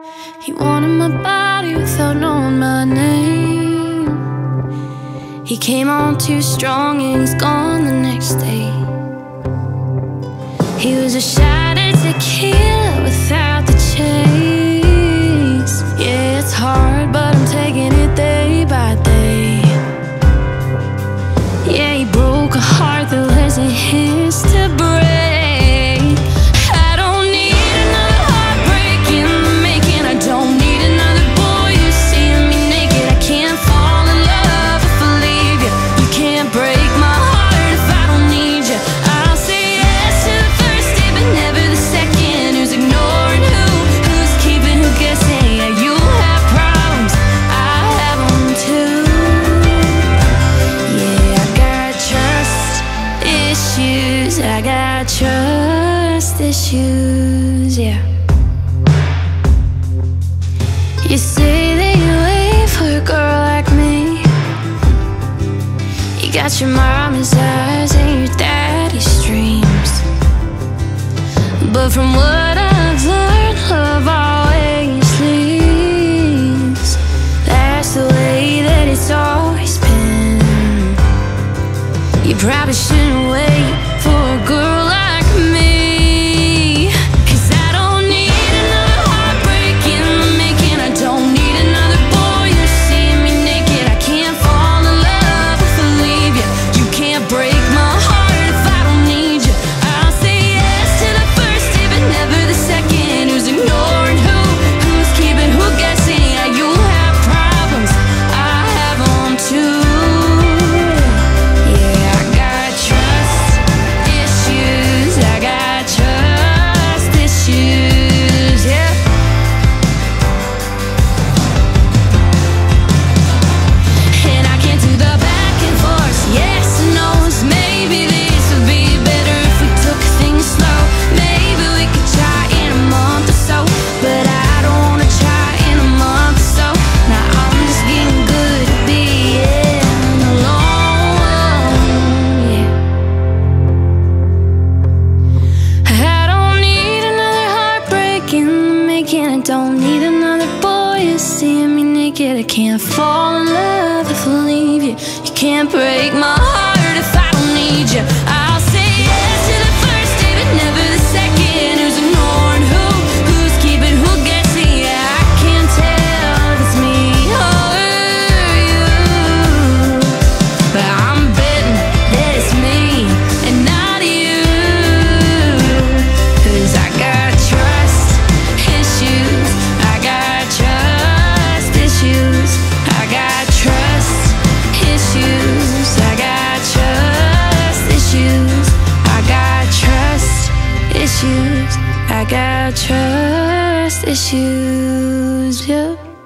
He wanted my body without knowing my name. He came on too strong and he's gone the next day. He was a shot at tequila without the chase. Yeah, it's hard, but I'm taking it day by day. Yeah, he broke a heart that wasn't his to break. I got trust issues, yeah. You say that you wait for a girl like me. You got your mama's eyes and your daddy's dreams. But from what I've learned, love always leaves. That's the way that it's always been. You probably shouldn't wait for a girl like me, 'cause I don't need another heartbreak in the making. I don't need another boy who's seeing me naked. I can't fall in love if I leave you. You can't break my heart if I don't need you. I'll say yes to the first day but never the second. Who's ignoring who? Who's keeping who guessing? Yeah, you have problems, I have them too. I don't need another boy who's seeing me naked. I can't fall in love if I leave you. You can't break my heart if I don't need you. I'll say yes to the first day but never the second. Who's ignoring who? Who's keeping who guessing? Yeah, I can't tell if it's me or you, but I'm betting that it's me and not you, 'cause I got trust issues. I got trust issues. I got trust issues. I got trust issues. I got trust issues. I got trust issues, yeah.